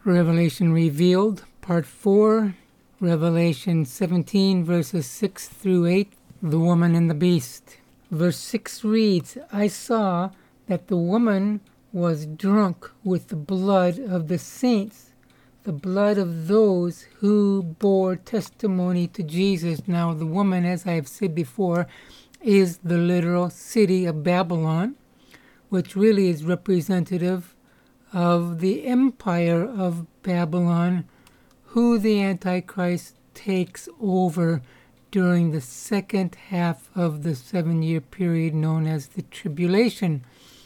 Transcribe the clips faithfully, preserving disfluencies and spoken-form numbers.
Revelation Revealed, Part four, Revelation seventeen, verses six through eight, the woman and the beast. Verse six reads, I saw that the woman was drunk with the blood of the saints, the blood of those who bore testimony to Jesus. Now, the woman, as I have said before, is the literal city of Babylon, which really is representative of the empire of Babylon, who the Antichrist takes over during the second half of the seven-year period known as the Tribulation.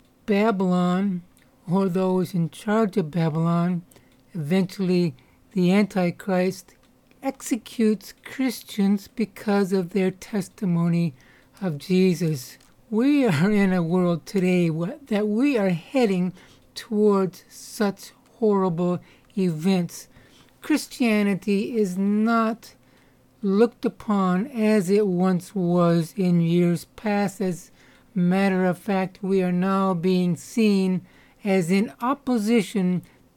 Babylon, or those in charge of Babylon, eventually the Antichrist executes Christians because of their testimony of Jesus. We are in a world today that we are heading towards such horrible events. Christianity is not looked upon as it once was in years past. As a matter of fact, we are now being seen as in opposition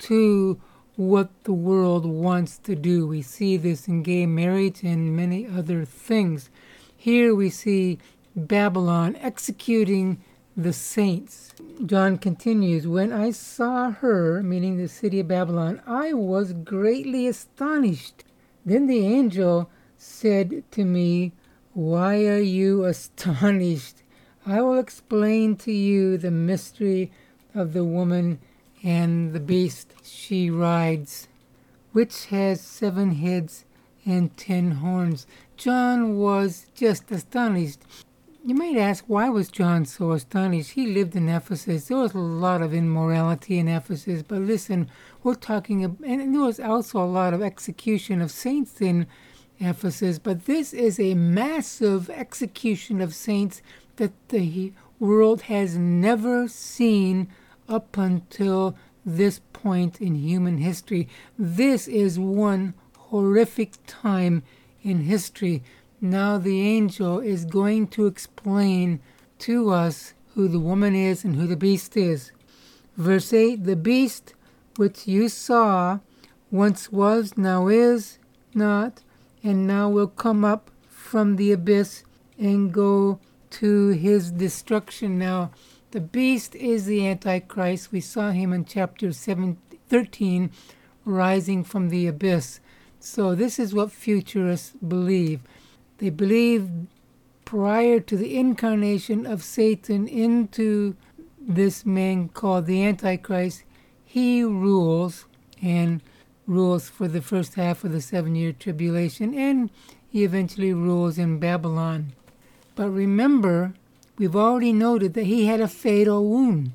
to what the world wants to do. We see this in gay marriage and many other things. Here we see Babylon executing the saints. John continues, when I saw her, meaning the city of Babylon, I was greatly astonished. Then the angel said to me, why are you astonished? I will explain to you the mystery of the woman and the beast she rides, which has seven heads and ten horns. John was just astonished. You might ask, why was John so astonished? He lived in Ephesus. There was a lot of immorality in Ephesus. But listen, we're talking, and there was also a lot of execution of saints in Ephesus. But this is a massive execution of saints that the world has never seen up until this point in human history. This is one horrific time in history. Now the angel is going to explain to us who the woman is and who the beast is. Verse eight, the beast which you saw once was, now is not, and now will come up from the abyss and go to his destruction. Now, the beast is the Antichrist. We saw him in chapter seven, thirteen, rising from the abyss. So this is what futurists believe. They believe prior to the incarnation of Satan into this man called the Antichrist, he rules and rules for the first half of the seven-year tribulation, and he eventually rules in Babylon. But remember, we've already noted that he had a fatal wound.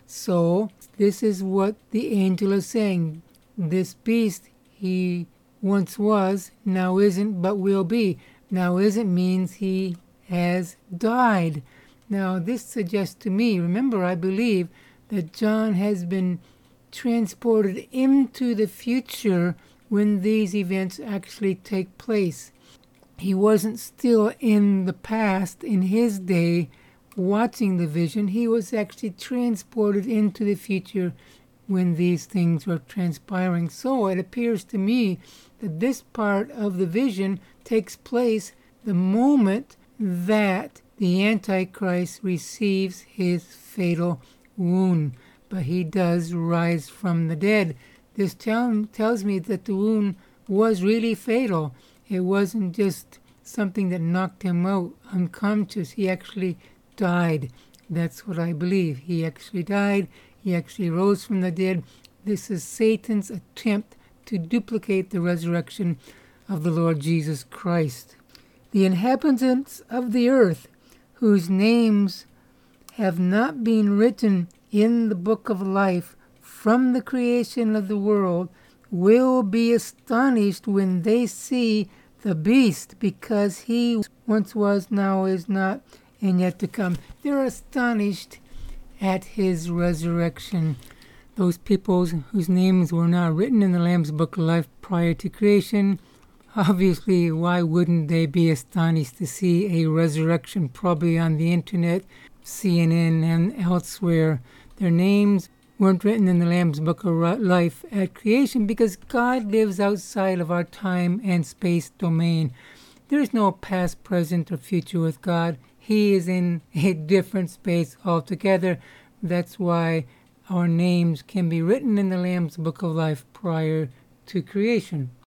So this is what the angel is saying. This beast, he once was, now isn't, but will be. Now isn't means he has died. Now this suggests to me, remember, I believe that John has been transported into the future when these events actually take place. He wasn't still in the past, in his day, watching the vision. He was actually transported into the future when these things were transpiring. So it appears to me that this part of the vision takes place the moment that the Antichrist receives his fatal wound. But he does rise from the dead. This tell, tells me that the wound was really fatal. It wasn't just something that knocked him out unconscious. He actually died. That's what I believe. He actually died. He actually rose from the dead. This is Satan's attempt to duplicate the resurrection of the Lord Jesus Christ. The inhabitants of the earth, whose names have not been written in the book of life from the creation of the world, will be astonished when they see the beast, because he once was, now is not, and yet to come. They're astonished at his resurrection. Those people whose names were not written in the Lamb's Book of Life prior to creation, obviously, why wouldn't they be astonished to see a resurrection, probably on the internet, C N N, and elsewhere? Their names weren't written in the Lamb's Book of Life at creation because God lives outside of our time and space domain. There is no past, present, or future with God. He is in a different space altogether. That's why our names can be written in the Lamb's Book of Life prior to creation.